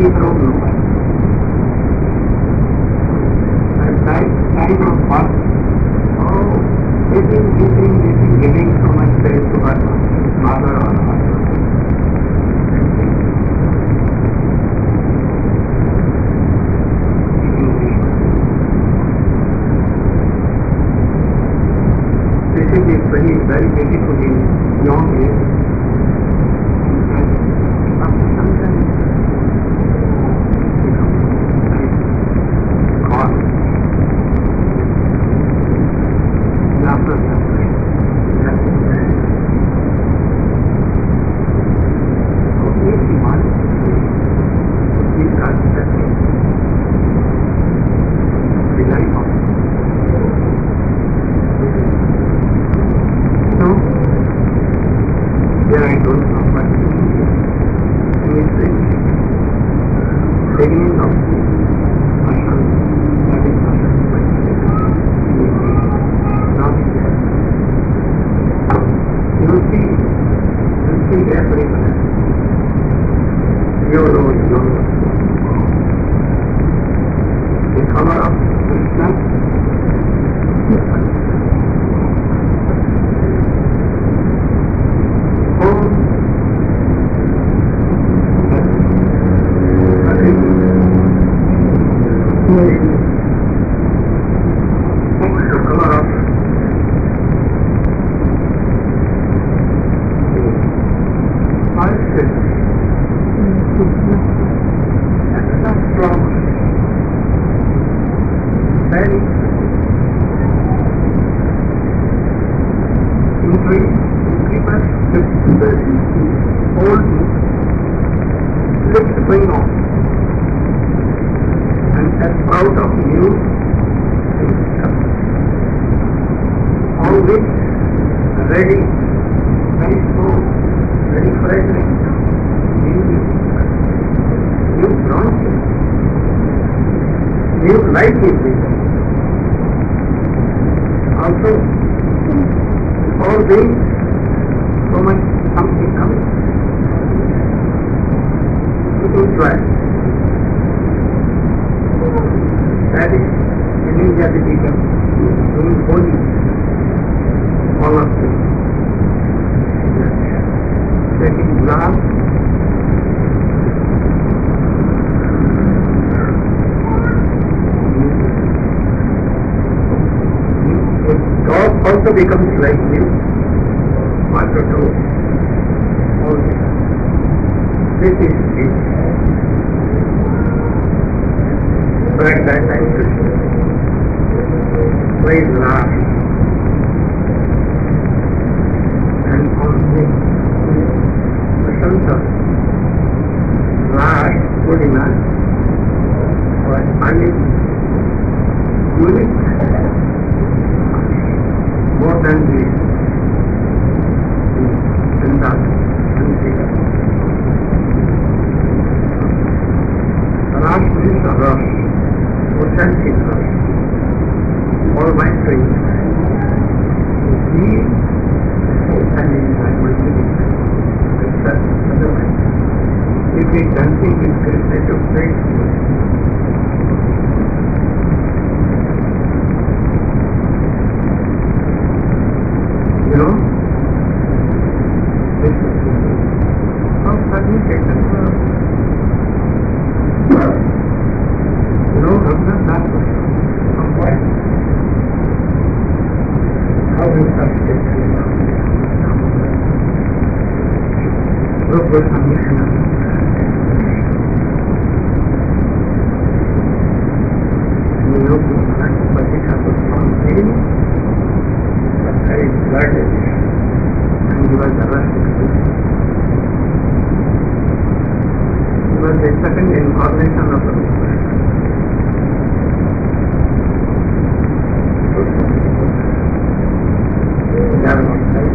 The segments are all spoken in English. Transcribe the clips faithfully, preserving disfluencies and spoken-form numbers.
from nowhere. At that time of birth, oh, giving, giving, giving, giving so much praise to her mother or father. This is very, very beautiful in young age. After some time, it becomes like God. And after some time, that is there. So if you want to give God blessing, rely on it. Here I don't know what it is. And it's the beginning of the Ashram, that is Ashram, but not there. You will see, you will see every color. Yellow, yellow. The color of Krishna, ready, very strong, very fragrant, new branches, new life is there. Also, all these, so much something comes. It is right. That is, in India they become doing holy. All of them. Taking glass, the dog also becomes like you. Water too. All this. This is it. So at that time, praise God. Last Purnima was only unique, more than the Chanda and the last is a rush, authentic rush, all my friends. He and I will be otherwise. If we dancing with Krishna to pray, you know, this is how permutation works. You know, Ramna Thakur, from what? How we substitute Rupa Samyana. You know, but it has a strong feeling, but very blooded, and he was arrested. He was the second incarnation of the Lord. They are not right.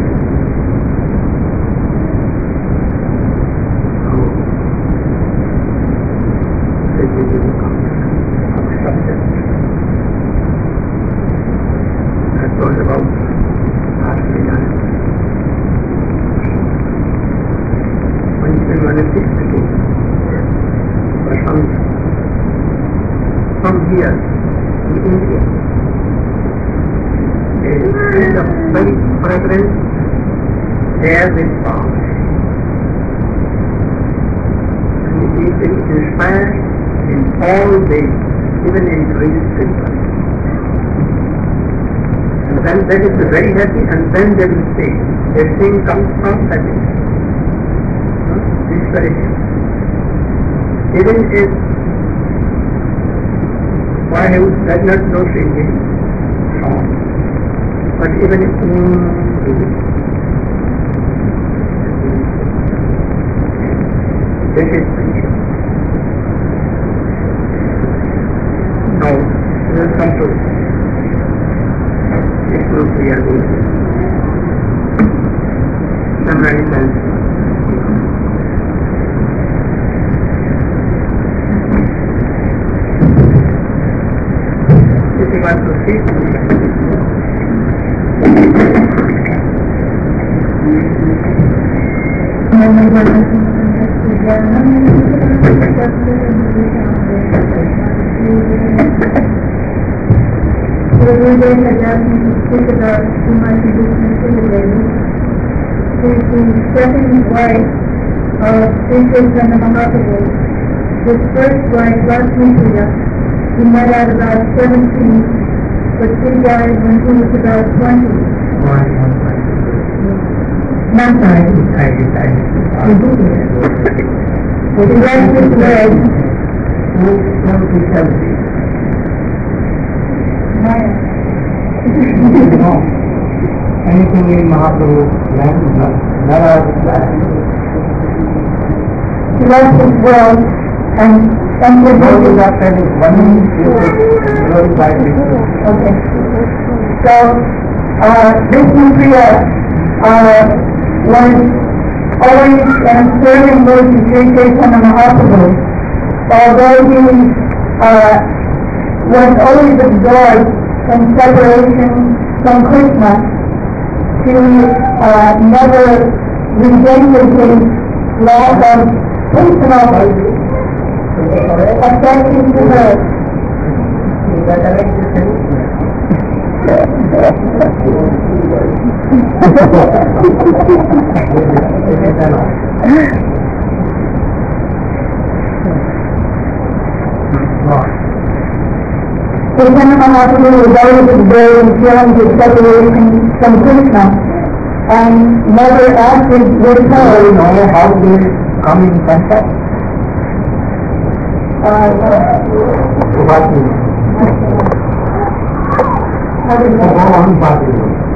here in India. A kind of self-preference there is found. And it is inspired in all ways, even in doing simple. And then that is very happy, and then they will say, a thing comes from happiness. Inspiration. Even if one who does not know singing song, but even if mm, this is friendship. Now, we will come to this group we are going to summarize and if you want to see Everyday adjustment to speak about too much resistance to the baby is the second wife of Sri Chaitanya Mahaprabhu. His first wife, Lakshmi-Priya, he met at about seventeen, but she died when he was about twenty. Not sorry. I decided He left his leg. to seventy. No. Anything in Mahaprabhu's land, never land. He left his world and and the Glory that time is one glory by Vishnu. Okay. So uh Vishnu-Priya uh was always an serving Lord to Sri Chaitanya Mahaprabhu. Although he uh was always absorbed in separation from Krishna, he uh, never rejected his love of personal affection to her. Chaitanya Mahaprabhu was always observed in feelings of separation from Krishna and never acted with her. Do you know how they come in contact? Uh, What is how did Go that? on, Bhakti.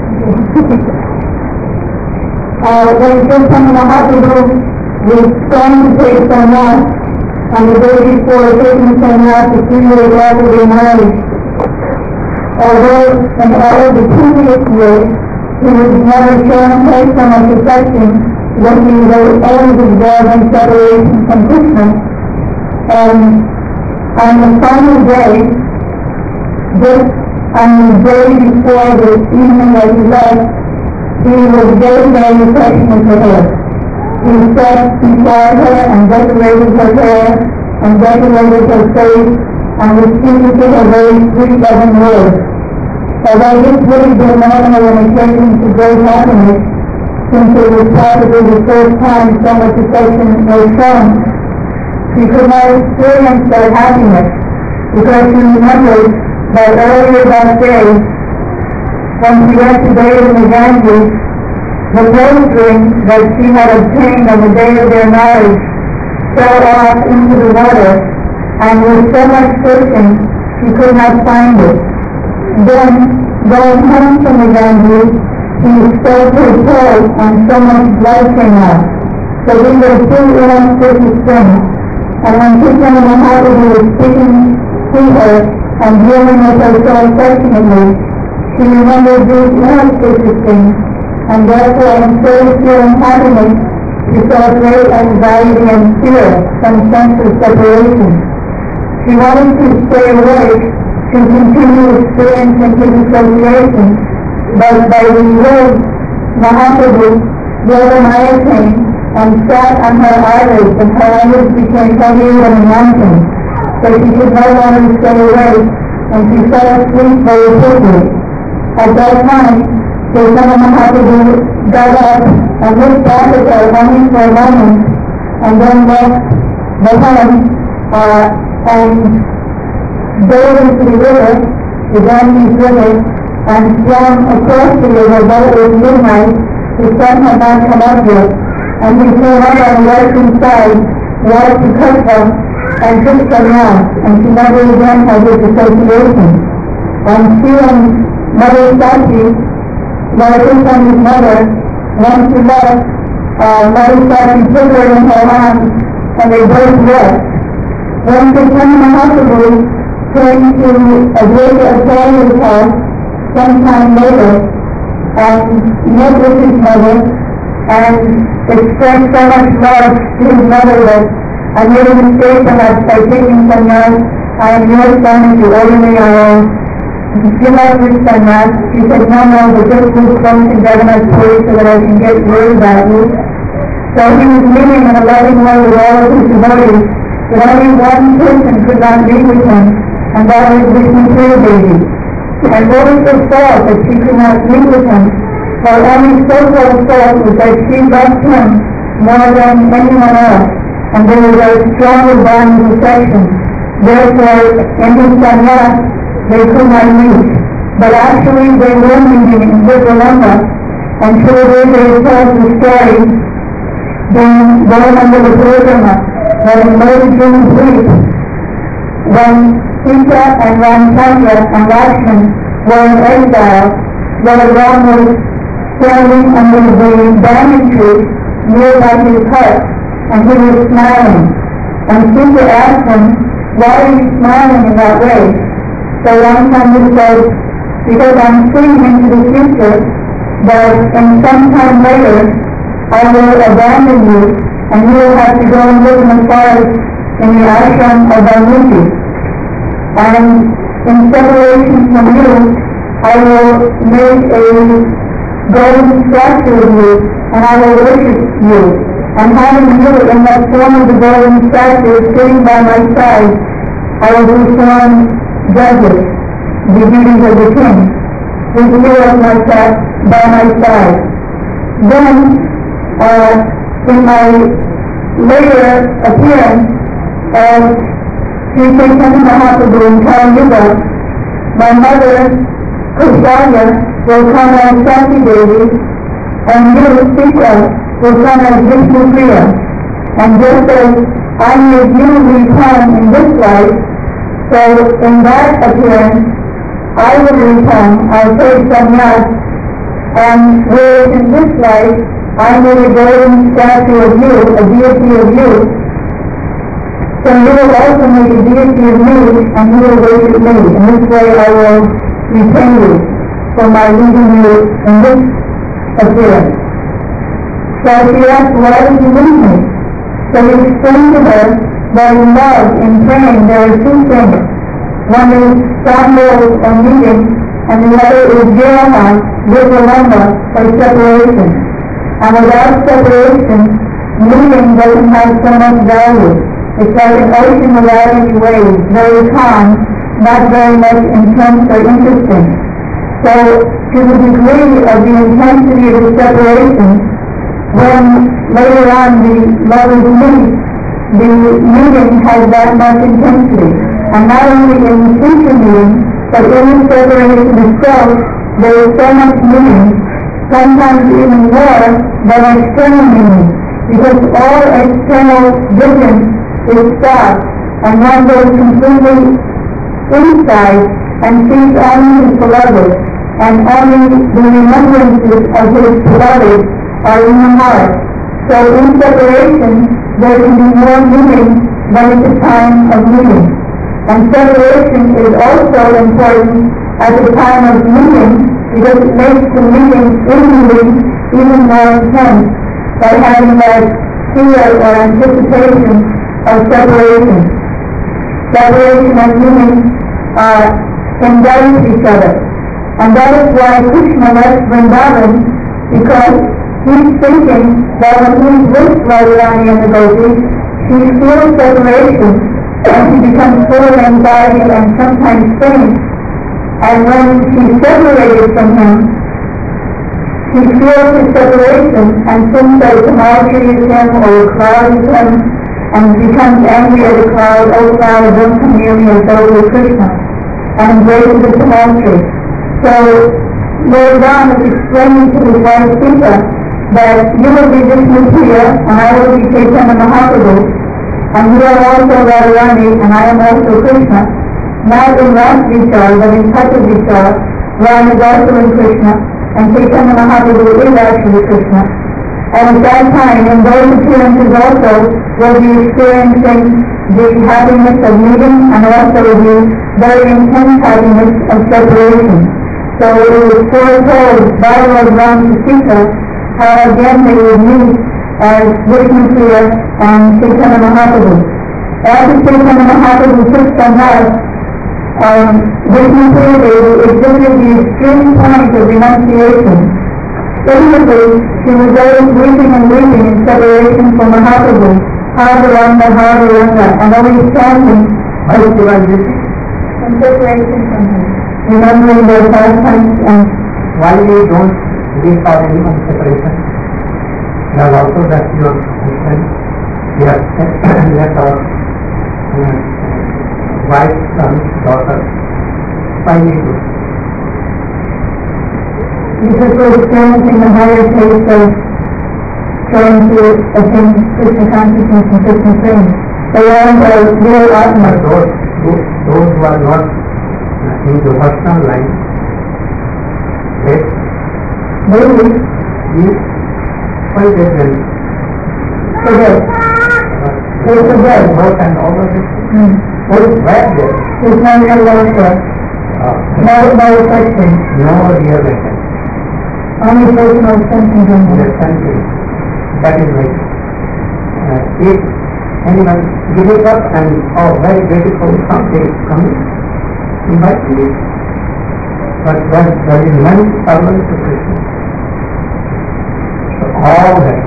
Uh, when Chaitanya Mahaprabhu was trying to take sannyas on the day before taking sannyas, the three years after their marriage, although in all of the previous years he was never shown so much affection, that he was always observed in separation from Krishna. And on the final day, just on the day before the evening that he left, he was very, very affectionate to her. He sat beside her and decorated her hair and decorated her face and was speaking to her very sweet, loving words. Although this would have been normal and occasion to great happiness, since it was possibly the first time so much affection was shown, she could not experience that happiness because she remembered that earlier that day, when she went to bathe in the Ganges, the rose ring that she had obtained on the day of their marriage fell off into the water, and with so much searching, she could not find it. Then, going home from the Ganges, she stubbed her toe and so much blood came out. So these were two inauspicious things. And when Chaitanya Mahaprabhu was speaking to her and dealing with her so affectionately, she remembered these inauspicious things, and therefore, instead of feeling happiness, she felt great anxiety and fear from sense of separation. She wanted to stay awake to continue experiencing his association, but by the word Mahaprabhu, Yogamaya came and sat on her eyelids, and her eyelids became heavier than a mountain. so she could no longer stay awake, and she fell asleep very quickly. At that time, Chaitanya Mahaprabhu got up and looked back at her only for a moment, and then left the home uh, and dove into the river, the Ganges River, and swam across the river, though it was midnight. The sun had not come up yet, and he came up on the western side, walked to Kutha, and took some rest, and she never again had this association. And she and Mother Sachi, Mother Chaitanya mother, once she left, uh, Mother Sachi took her in her arms, and they both wept. When Chaitanya Mahaprabhu came to a great Acharya's house sometime later, and met with his mother, and expressed so much love to his mother that I made a mistake perhaps by taking sannyas. I am your son and you order me I give up this sannyas. She said, no, no, but just move close to Jagannath Puri so that I can get word about you. So he was living in a loving way with all of his devotees, but only one person could not be with him, and that was Vishnu Priya Devi. And what was her fault that she could not meet with him? Her only so-called fault was that she loved him more than anyone else, and there was a stronger bond of affection. Therefore, in his sannyas, they could not meet. But actually, they were meeting in Vikralamba, and Sridhar tells the story, being born under the Purusama, when in Modi dream sleep, when Sita and Ramchandra and Lakshman were in exile, Lord Ram was standing under the banyan tree nearby his hut, and he was smiling. And Sita asked him, why are you smiling in that way? So Ramchandra said, because I'm seeing into the future that in some time later I will abandon you, and you will have to go and live in the forest in the ashram of Valmiki. And in separation from you, I will make a golden statue of you, and I will worship you. And having you in that form of the golden statue sitting by my side, I will perform justice, the duties of the king, with you as my side, by my side. Then, uh, in my later appearance as Sri Chaitanya Mahaprabhu in Kali-yuga, my mother, Kausalya, will come as Sati Devi, and you, Sita, will come as Vishnu Priya. And just as I made you return in this life, so in that appearance, I will return, I'll take sannyas, and whereas in this life, I made a golden statue of you, a deity of you, so you will also make a deity of me, and you will worship me. In this way I will repay you for my leaving you in this appearance. So she asked, why did you leave me? So he explained to her that in love, in praying, there are two things. One is samvara or meeting, and the other is viraha, vikralamba, or separation. And without separation, meeting doesn't have so much value. It's like an ocean without any waves, very calm, not very much intense or interesting. So, to the degree of the intensity of the separation, when later on the lovers meet, the meeting has that much intensity. And not only in the future meeting, but in the separation itself, there is so much meaning, sometimes even more than external meaning, because all external vision is stopped, and one goes completely inside and sees only his beloved, and only the remembrances of his beloved are in the heart. So in separation, there can be more meaning than at the time of meeting. And separation is also important at the time of meeting, because it makes the meeting in meeting even more intense by having that fear or anticipation of separation. Separation and meaning uh, embellish each other. And that is why Krishna left Vrindavan, because he's thinking that when he's with Radharani and the gopis, he feels separation, and she becomes full of anxiety and sometimes faints. And when she's separated from him, she feels his separation and thinks that a tumultuary is him or a cloud is him, and becomes angry at the cloud, O cloud, don't come near me as though it were Krishna, and embraces the tumultuary. So Lord Ram is explaining to his wife Sita that you will be Vishnu Priya and I will be Chaitanya Mahaprabhu, and you are also Radharani and I am also Krishna. Not in Ras Vichar, but in Tata Vichar, Ram is also in Krishna, and Chaitanya Mahaprabhu is actually Krishna. And at that time, in those appearances also, will be experiencing the happiness of meeting and also the very intense happiness of separation. So it was foretold by Lord Ram to Sita how again they would meet as Vishnu Priya and Chaitanya Mahaprabhu. After Chaitanya Mahaprabhu took sannyas, um, Vishnu Priya Devi exhibited the extreme point of renunciation. Inwardly, she was always weeping and weeping in separation from Mahaprabhu, Havaranga, Havaranga, and always chanting in separation from him, remembering their pastimes and why we don't live for any on separation. Now also that your husband, we have left our uh, wife, son, daughter, finally good. Because we're experiencing the higher taste of trying to attain Krishna consciousness and Krishna prema. They are the real Atma. Those, those, those who are not in the personal line, they Maybe. Yes. Why they will Forget. They forget. work and all of it. Hmm. What is where there? There's no real welfare. Uh, No, no affection. no real effect. Only personal sense and Understanding. That is right. Uh, if anyone gives it up and oh very beautiful something is coming, he might believe. But when there is one servant to Krishna, so all that.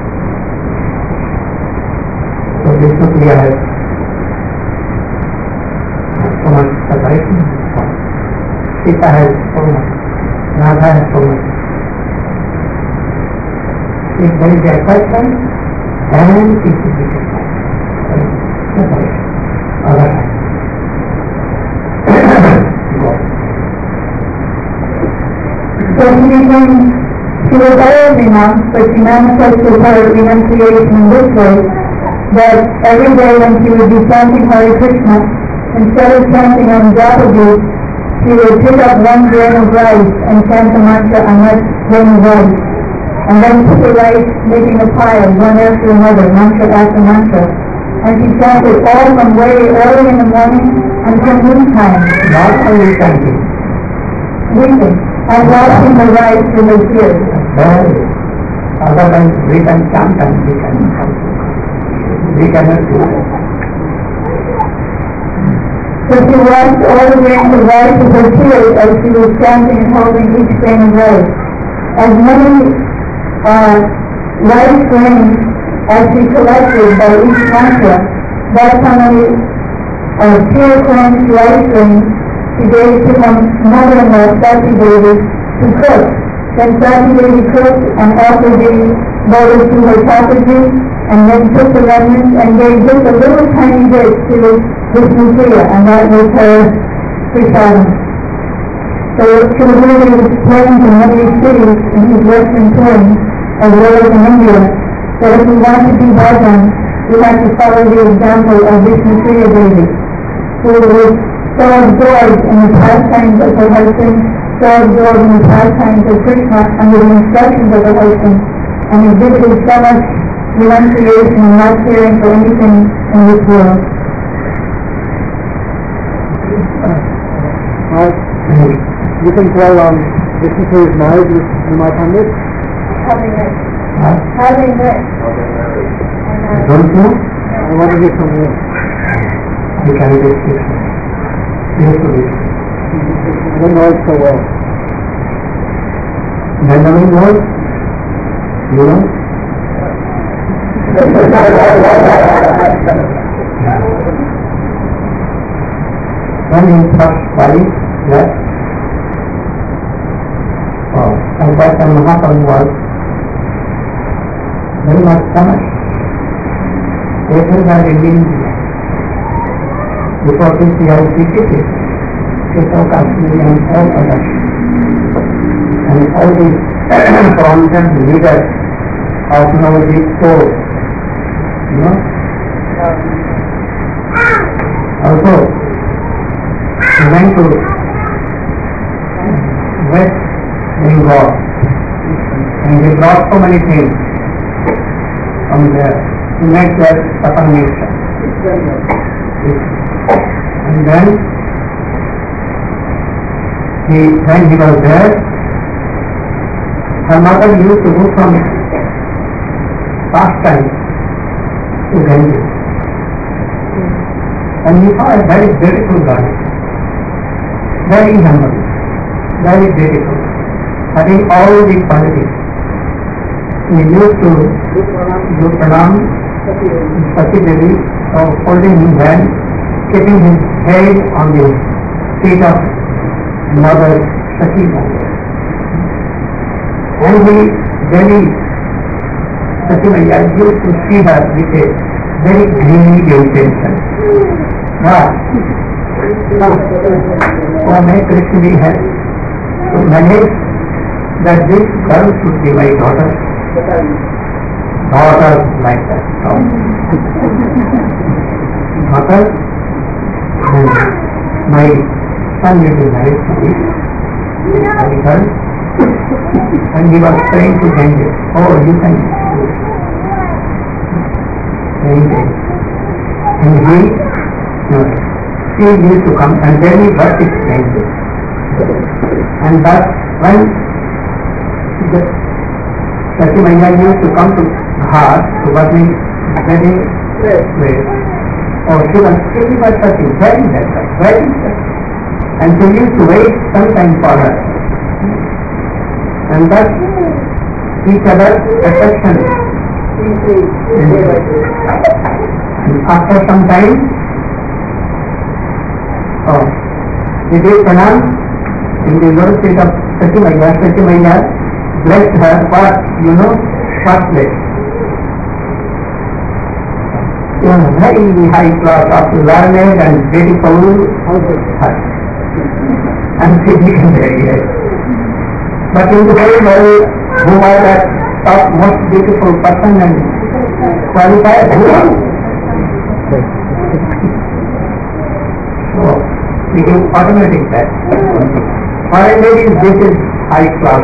So Vishnu Priya has so much separation. Sita has so much. Radha has so much. If there is attachment, then it will be separation. Otherwise. So she became, she was always renounced, but she manifested her renunciation in this way, that every day when she would be chanting Hare Krishna, instead of chanting on Japaji, she would pick up one grain of rice and chant the mantra on that grain of rice, and then put the rice making a pile, one after another, mantra after mantra. And she chanted all from very early in the morning until noontime. Not only chanting. Weeping and washing the rice with her tears. Very. Otherwise we can chant and we can we cannot do it. So she washed all the grains of rice with her tears as she was chanting and holding each grain of rice. As many uh, rice grains as she collected by each mantra, that's how many uh, tear cleansed rice grains she gave to her mother-in-law, Sati Devi, to cook. Then Sati Devi cooked and offered the lotus to her Thakurji, and then took the remnants and gave just a little tiny bit to Vishnu Priya, and that was her prasadam. So Srila was explained in many cities in his western touring, as well as in India, that if we want to do bhajan, we have to follow the example of Vishnu Priya Devi, who was so absorbed in the pastimes of her husband, so absorbed in the pastimes of Krishna under the instructions of her husband, and exhibited so much renunciation and not caring for anything in this world. Alright, you can tell um, Vishnu Priya's married with Nimai Pandit? Having it. Huh? Having it. Don't you? I want to hear from you. You can read it. Beautifully. I don't know it so well. Benjamin knows? You know? when his first wife left, oh, and that time Mahaprabhu was very much summoned. Therefore, by revealing before this he has repeated Keshav Kashmiri and all others. And all these prominent leaders of Navadvip stores, you know, also he went to West Bengal and he brought so many things from there. He met their Sapanishta. And then he, when he was there, her mother used to go from pastime to Ganges. And he saw a very beautiful girl, very humble, very beautiful, having all the qualities. He used to do pranam, Sati Devi, so holding his hand, keeping his head on the feet of Mother Sati Devi. And he very, Sati Maya used to see her with a very greedy intention. But, so may Krishna be helped to manage that this girl should be my daughter. Daughter like that. Daughter, and my son will be married to this girl. And he was praying to Ganges. Oh, you can Ganges. And he, no, she used to come and tell me what is Ganges. And that when the Sati Maya used to come to Ghat to Badmi wedding place. Oh, she was pretty much touching, very better, very better. And she used to wait some time for her. And thus each other's affection. And after some time, oh, it is pronounced in the Lord state of Sati Maya, Sati Maya blessed her for, you know, first place. She was very high class of learned and beautiful her. And she became very high. But in the whole world, who was that top most beautiful person and qualified? Who was? So, we give automatic that. Foreign ladies, this is high class.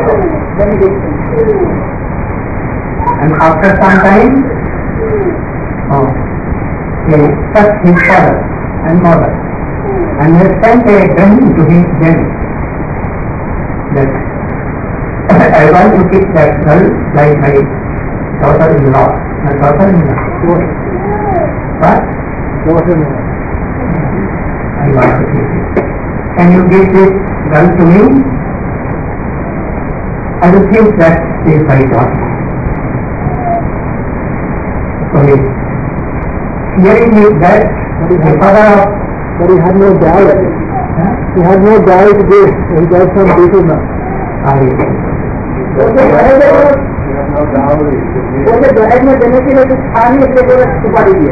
And after some time, oh, he touched his father and mother and he sent a dream to his them that I want to keep that girl like my daughter-in-law. My daughter-in-law. What? Daughter-in-law. I want to keep it. Can you give this girl to me? I will think that she is my daughter. So he, hearing me that, the father of, but he had no doubt. huh? He had no doubt to do it. He got some people now. I, उनके दहेज में देने के लिए कुछ था नहीं, इसलिए केवल सुपारी दिया।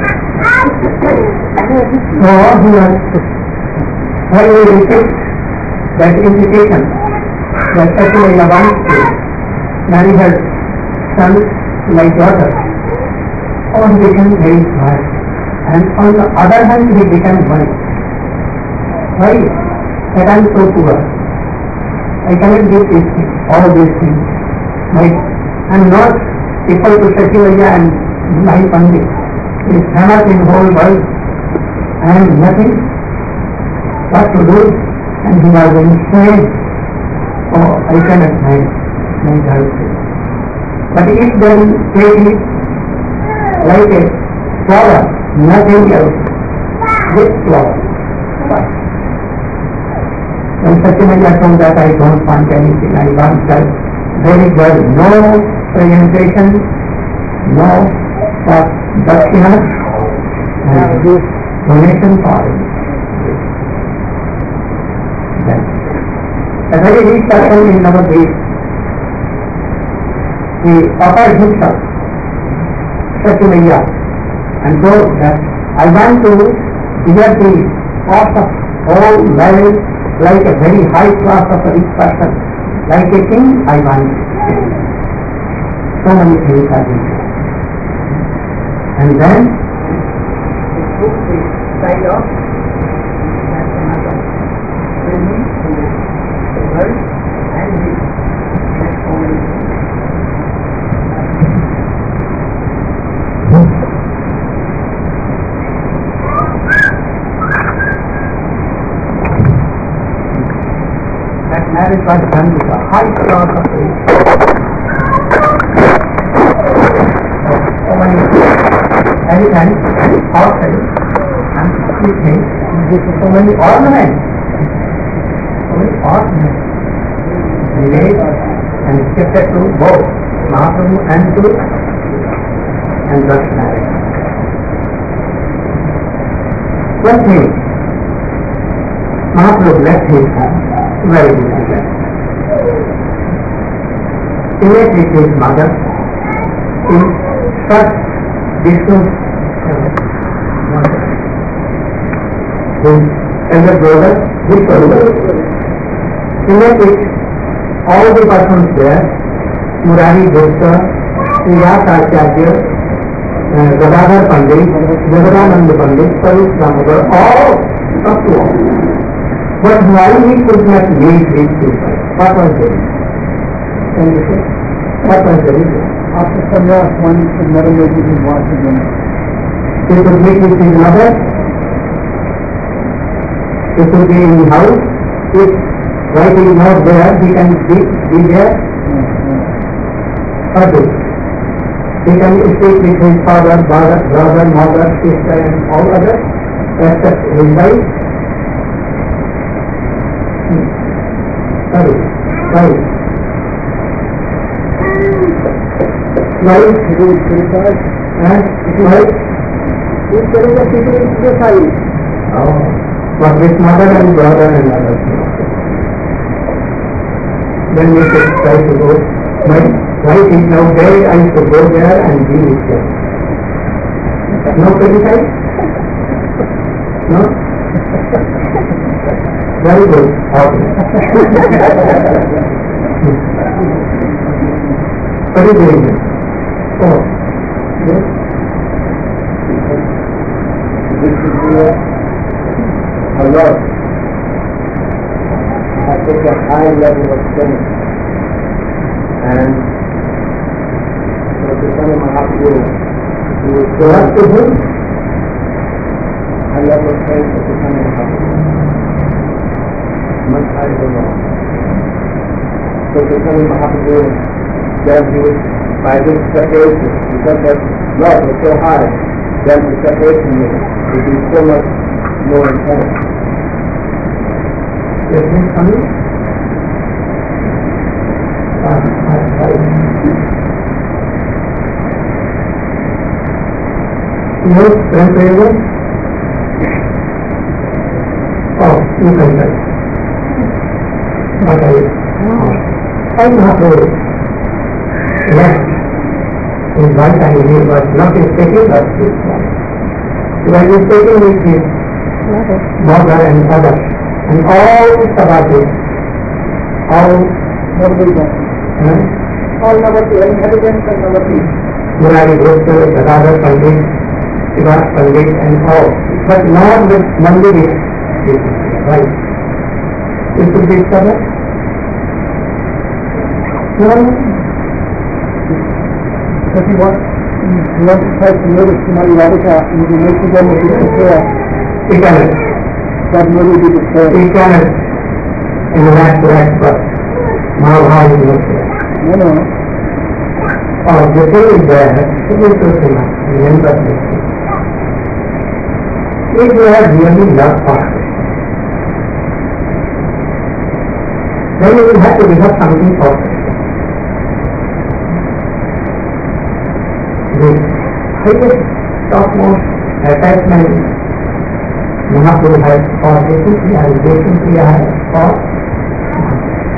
so he was, when we received that invitation, that Sati Maya wants to marry her son to my daughter, oh, he became very smart. And on the other hand, he became worried. Why? That I am so poor. I cannot give these things, all these things. My, I am not equal to Sati Maya and my Pandit. He is famous in the whole world. I am nothing. What to do? And he was insane. Oh, I cannot find my girlfriend. But if they take it like a flower, nothing else, this flower. When Sati Maya told that I don't want anything, I want that very girl, no presentation, no uh, dakshina, and this donation for it. a very rich person in Navadvip, he offered himself, Satyamaya, and told that I want to hear the thoughts of whole marriage like a very high class of a rich person, like a king I want. So many things are there. And then he took the side off and another swimming in the world and he went only. that marriage was done with a high class of rich. So many elephants, horses, and things, so many ornaments, so many ornaments related and shifted to both Mahaprabhu and to and thus marriage. One thing, Mahaprabhu left his home very different. He met with his mother in such Vishnu's his elder brother, Vishnu. He met with all the persons there, Murari Gupta, Sriyas Acharya, uh, Gadadhar Pandit, Jagadanand Pandit, Parit Damodar, all up to all. But why he could not meet these people? What was the reason? Can you say? What was the reason? After sannyas, one should never meet with his wife again. He could meet with his mother. He could be in the house. If wife is not there, he can be, be there. Or do. He can speak with his father, brother, brother, mother, sister, and all others, except his wife. Sorry, sorry. Why? It is criticized. And why? If there is a people in suicide, Oh, but with mother and brother and others. Then we should try to go. My wife is now there, I should go there and be with her. No criticize? No? Very good. Okay. What is the reason? Oh, yes? this is here a lot. I take a high level of strength. And so the son of Mahaprabhu, he was So what to do? high level of strength of the son of Mahaprabhu. Much higher than all. So the son of Mahaprabhu, then he was, by this separation, because that love was so high, then the separation would be so much more intense. Yes, Miss Ami? Ah, ah, right. Yes, grandfather? Oh, you can tell. What are you? I Mahaprabhu left his wife and he was not speaking but his wife. He was speaking with his mother and others and all the Sabbatis, all Nobody uh, all Navati, inhabitants of Navati. Murari Gupta, Gadadhar Pandit, Srivas Pandit and all, but not with Mandiri. Right. It should be covered. No, If you want, you want to try to notice Srimati Radhika, you can make them with the prayer. he cannot. That will be the prayer. He cannot in the last correct but Mahabharata is not there. No, no. Oh, the thing is there, it is so similar, remember this. If you have really loved for then you will have to give up something for it. The highest, topmost attachment Mahaprabhu has for Vishnu Priya, Vishnu Priya has for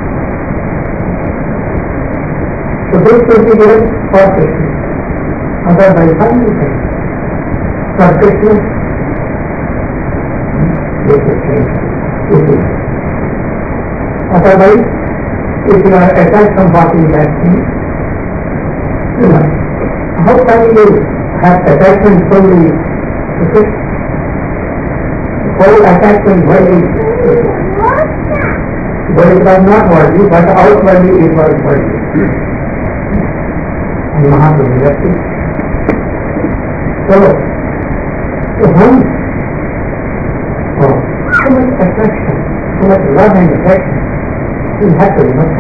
So this will be given for Krishna. Otherwise, how do you say? For Krishna, this is strange. This is. Otherwise, if you are attached from what is that thing, you know, how can you have attachment solely to Krishna? Whole attachment worldly. But it was not worldly, but outwardly it was worldly. And Mahaprabhu left it. So, to whom? Oh, so much attraction, so much love and affection, you have to remember.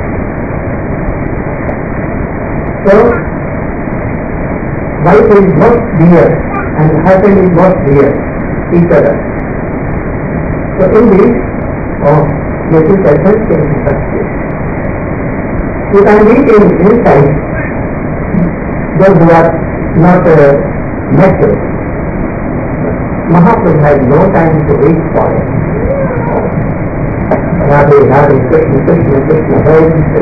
So, wife is most dear and husband is most dear each other. So in this, oh, this is essence in such. You can read in inside those who are not uh, natural. Mahaprabhu has no time to wait for it. Radhe, Radhe, Krishna, Krishna, Krishna, Hare Krishna.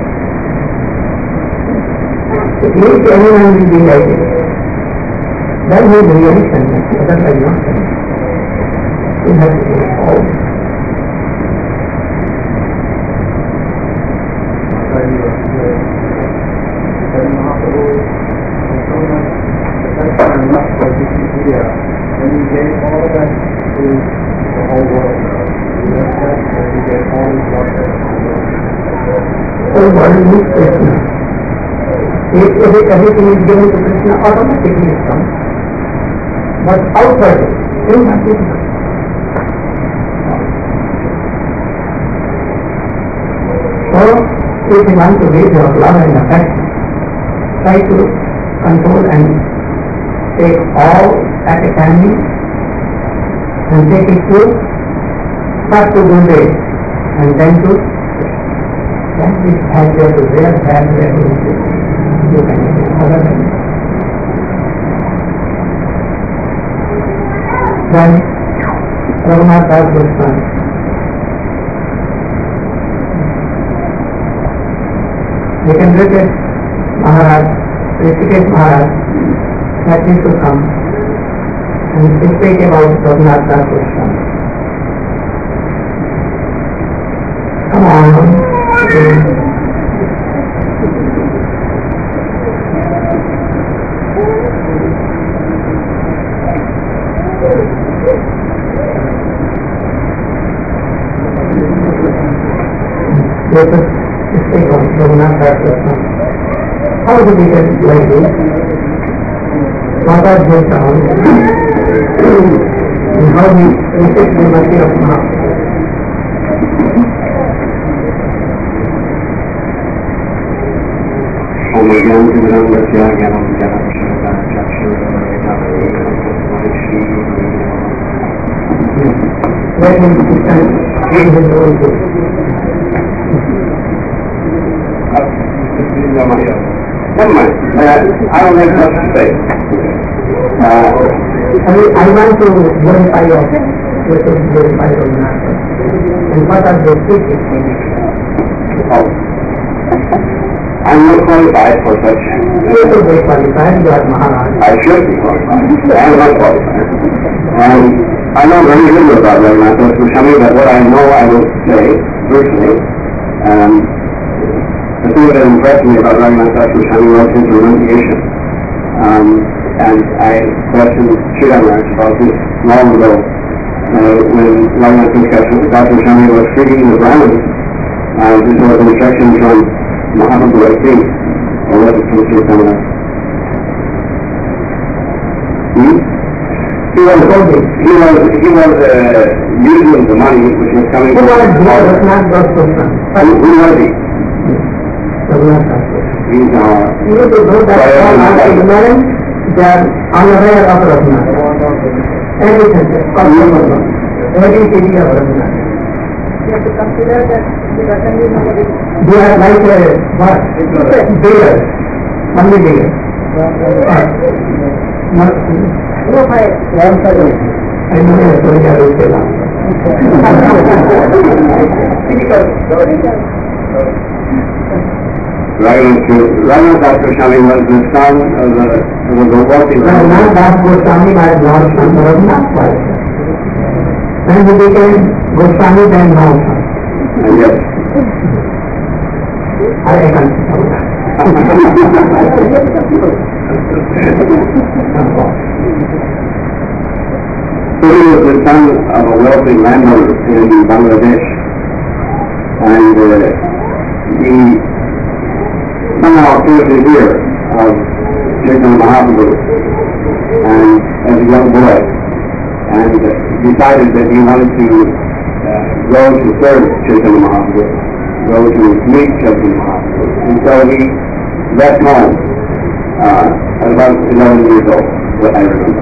If each anyone will be like it, then he is really content, otherwise not content. He has to do it all. And he gave all of that to the whole world. He left that and he gave all his love to the whole world. Whole world needs Krishna. If, if everything is given to Krishna, automatically it comes. But outwardly, still not given. So, if you want to raise your love and affection, try to control and take all at a time and take it to first to Gurudev and then to then this has there to there, has there to you can get it other than it. Then Raghunath Das Goswami we can look at Maharaj, Rishikesh Maharaj that is to come and speak about Raghunath Das Goswami. Come on. Let us speak of Raghunath Das Goswami. How do we get like this? What are his sounds? And how he received the mercy of Mahaprabhu. Om Jnana Timirandasya Jnanam Jnanam Chakshurvamritam Let him stand in his own way. Never mind. Uh, I don't have much to say. Uh, I, mean, I want to glorify your which is glorify your master. And what are the teachings? oh. I'm not qualified for such. You should be qualified, you are Maharaj. I should be qualified. I am not qualified. And I know very little about Raghunath Das Goswami, but what I know I will say briefly. Um, the thing that impressed me about Raghunath Das Goswami was his renunciation. Um, and I questioned Sridhar Maharaj about this long ago, uh, when Raghunath Das Goswami was treating the Brahmins. Uh, this was an instruction from Mahaprabhu, I think, or was it from Chaitanya? Hmm? He was, he was, he was uh, using the money which was coming Who from was the father. Raghunath Das Goswami? Who, who was he? Raghunath Das Goswami. He's our... You need to know that all are ignorant, they are unaware of Raghunath. Everything, every city of Raghunath. You have to consider that the Ratan is not a big They are like a what? Bears. Only bears. Not no fire. I know a story I will tell after. Raghunath Das Goswami was the son of the, of the wealthy Raghunath Das Goswami was Lord son of Raghunath. When he became Goswami, then Lord son. Yes. I can't say that. So he was the son of a wealthy landowner in Bangladesh, and uh, he somehow came to hear of Chaitanya Mahaprabhu and as a young boy, and decided that he wanted to uh, go to serve Chaitanya Mahaprabhu, go to meet Chaitanya Mahaprabhu, and so he left home uh, at about eleven years old, what I remember.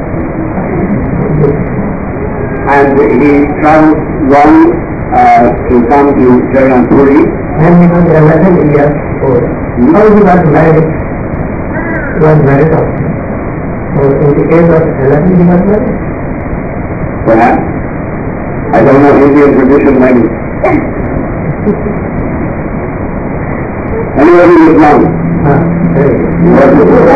And he traveled long uh, to come to Jagannath Puri. When he was eleven years old, how he was married? He was married also. So in the age of eleven he was married? Perhaps. I don't know Indian tradition maybe. Anyway, he was young. Ah, very He was,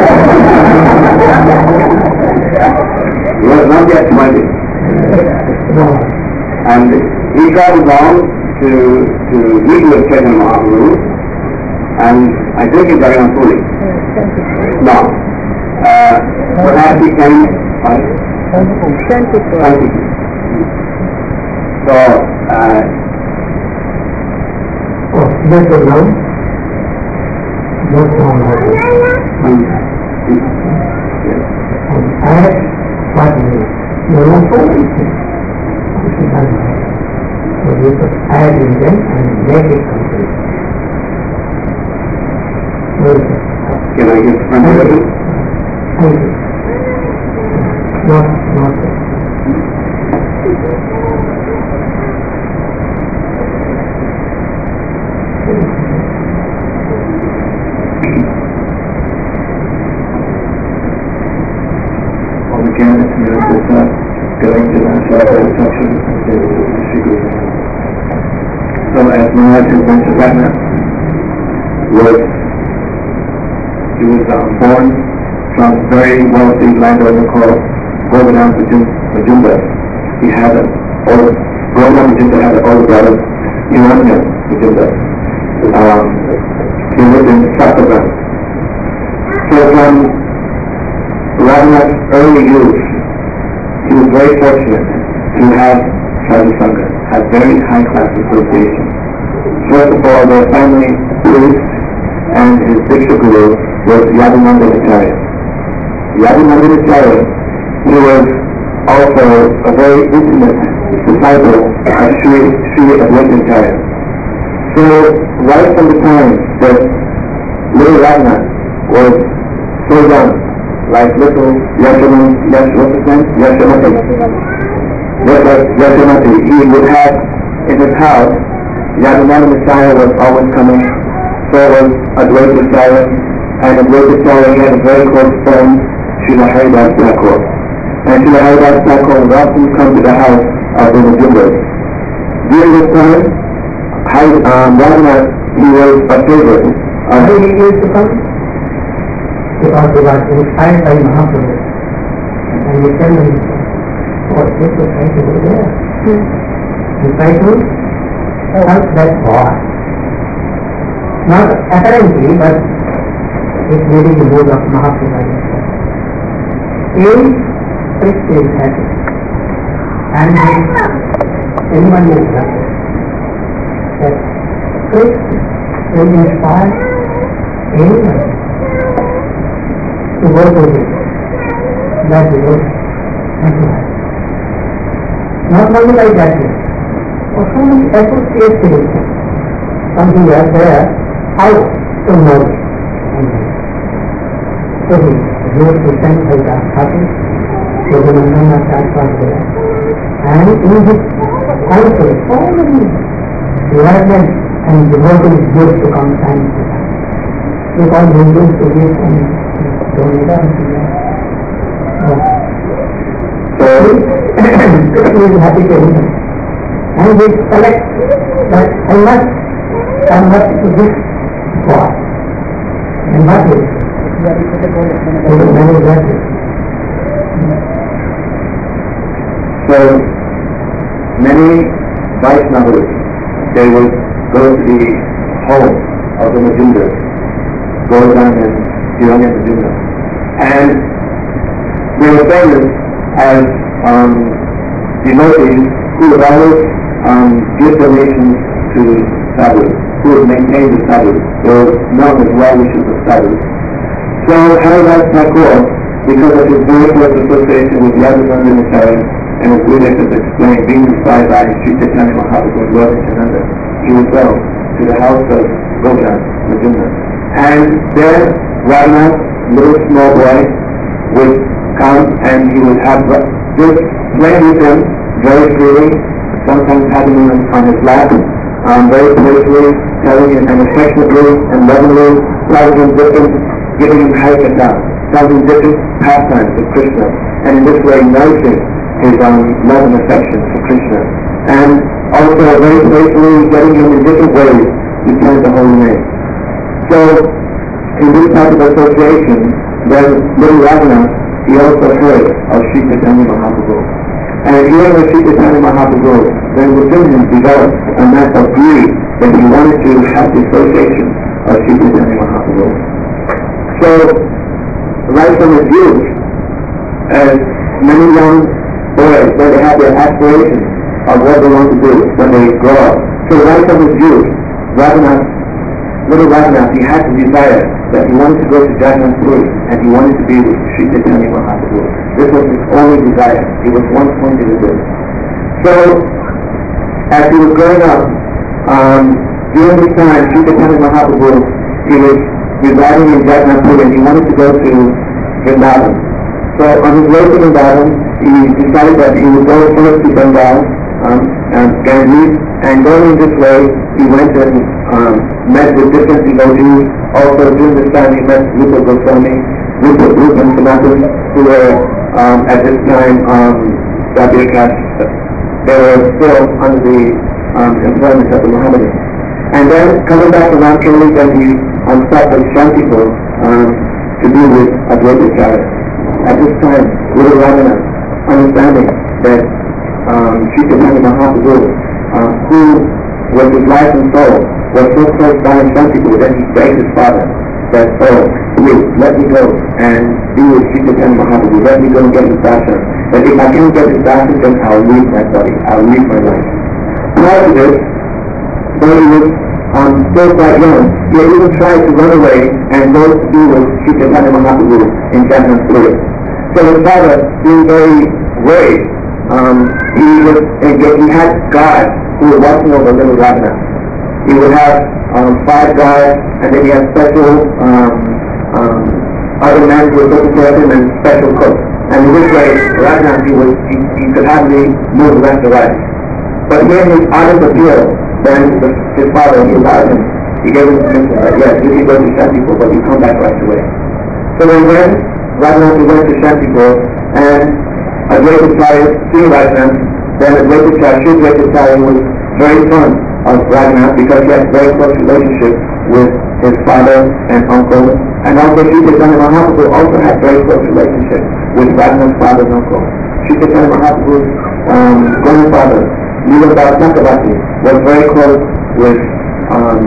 he was not yet twenty. No. And he traveled long to, to meet with Chaitanya Mahaprabhu, and I think in Jagannath Puri. No. Uh, perhaps he came, right? Twenty. So, uh, Oh, yes or no? Not no, no. um, I had what means. No, no, so many things. So you could add in them and make it complete. Very good. can I get from Thank you. you? Thank you. Not, not. Well, again, it's miracles that going to that satisfaction is a secret. So as Maharaj has mentioned right now, was, he was um, born from a very wealthy landowner called Govardhan Majumdar. He had an older, Govardhan Majumdar had an older brother, Hiranya Majumdar. Um, he lived in Sattvagram. So from Raghunath's early youth, he was very fortunate to have Sadhu Sangha, had very high class association. First of all, their family priest and his Diksha Guru was Yadunanda Acharya. Yadunanda Acharya, he was also a very intimate disciple of Sri, Sri Advaita Acharya. So, right from the time that little Raghunath was so young, like little Yashamati, Yash, what's his name? Yashamati. Yashamati, he would have in his house, Yadunanda Acharya was always coming, so was Advaita Acharya, and Advaita Acharya had a very close friend, Srila Haridas Thakur. And Srila Haridas Thakur would often come to the house of the Majumdar. During this time, um, Raghunath, he was a favorite. Why Uh, he used to come? Because he was inspired by Mahaprabhu. And he tell him, what this is trying to do there? He tried to help that boy. Not apparently, but it's really the mood of Mahaprabhu. He priest is happy. And anyone is happy. That priest will inspire anyone to go to him. That is it. Not only like that, for so many associations, something else there, how to know it. So he wrote to Saint Haridas Thakur, so the Nandana Thakur was there. And in his counsel, so many learned and devotees good to come time to time. Because he used to give some donations. So he is happy to him. And he selects that I must convert to this God. And what is? Many blessings. So, many Vaishnavas, they would go to the home of the Majundas, Govardhan and Hiranya Majunda. And they were famous as um, devotees who would always um, give donations to sadhus, who would maintain the sadhus. They were known as well-wishers of sadhus. So Haridas Thakur, because of his very close association with Yadunandanacharya, and as Buddha has explained, being inspired by Sri Chaitanya Mahaprabhu and Lord Nityananda, he would go to the house of Govardhan, Majunda. And there, Raghunath, little small boy, would come and he would have just play with him very freely, sometimes having him on his lap, um, very playfully, telling him and affectionately and lovingly, telling him different, giving him harikatha, telling him different pastimes of Krishna, and in this way nourishing his um, love and affection for Krishna. And also very playfully getting him in different ways to chant the holy name. So, in this type of association, then little Raghunath, he also heard of Sri Chaitanya Mahaprabhu. And hearing of Sri Chaitanya Mahaprabhu, then within him developed a mass of greed that he wanted to have the association of Sri Chaitanya Mahaprabhu. So, right from his youth, as many young boys, when they have their aspirations of what they want to do when they grow up. So right from his youth, Raghunath, little Raghunath, he had the desire that he wanted to go to Jagannath Puri and he wanted to be with Sri Chaitanya Mahaprabhu. This was his only desire. He was one pointed in this. So, as he was growing up, um, during this time, Sri Chaitanya Mahaprabhu, he was residing in Jagannath Puri and he wanted to go to Vrindavan. So on his way to Vrindavan, he decided that he would go first to Bengal, um, and Ganges, and going in this way, he went and um, met with different devotees. Also during this time, he met Rupa Goswami, Rupa, Rupa and Sanatan, who were um, at this time um, Sabir Caste. They were still under the um, employment of the Mohammedans. And then coming back to Ramkeli, then he um, stopped at Shantipur um, to be with Advaitacharya. At this time, Guru Raghunath, understanding that um, Sri Chaitanya Mahaprabhu, um, who was his life and soul, was so close by in Shantipur that he begged his father that, oh, please, let me go and be with Sri Chaitanya Mahaprabhu, let me go and get his darshan. That if I can't get his darshan, then I'll leave my body, I'll leave my life. Prior to this, though he was um, still quite young, he had even tried to run away and go to be with Sri Chaitanya Mahaprabhu in Jagannath Puri. So his father, being very worried, um, he, was, he had guards who were watching over little Raghunath. He would have um, five guards, and then he had special um, um, other men who were taking care of him and special cooks. And in this way, Raghunath, he, was, he, he could hardly move left or right. But hearing his ardent appeal, then the, his father, he allowed him, he gave him permission that yes, you can go to Shantipur, but you come back right away. So when then Raghunath went to Shantipur, and Advaitacharya, seeing Raghunath, then Advaitacharya, Sri Advaitacharya was very fond of Raghunath because he had a very close relationship with his father and uncle, and also Sri Chaitanya Mahaprabhu also had a very close relationship with Raghunath's father and uncle. Sri Chaitanya Mahaprabhu's um, grandfather, Leela Chakravarti, was very close with, um,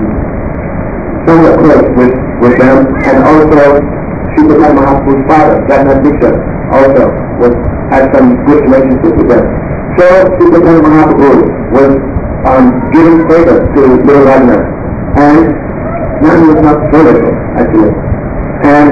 somewhat close with, with them, and also Sri Chaitanya Mahaprabhu's father, Jagannath Mishra, also was, had some good relationship with them. So Sri Chaitanya Mahaprabhu was um, giving favor to little Raghunath, and now he was not favorable, actually. And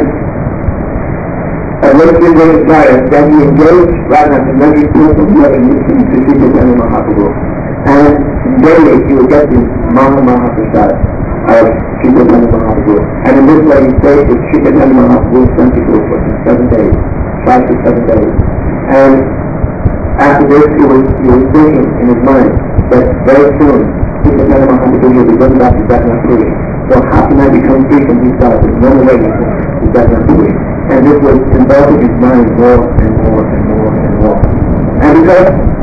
at least he was inspired, then he engaged Raghunath, and then he took him here and listened to Sri Chaitanya Mahaprabhu. And daily he would get the Maha Mahaprasad of Sri Chaitanya Mahaprabhu. And in this way he stayed with Sri Chaitanya Mahaprabhu Shantipur for seven days, five to seven days. And after this he was, he was thinking in his mind that very soon Sri Chaitanya Mahaprabhu will be going back to Jagannath Puri. So how can I become free from these thoughts and run away to Jagannath Puri? And this was involving his mind more and more and more and more. And because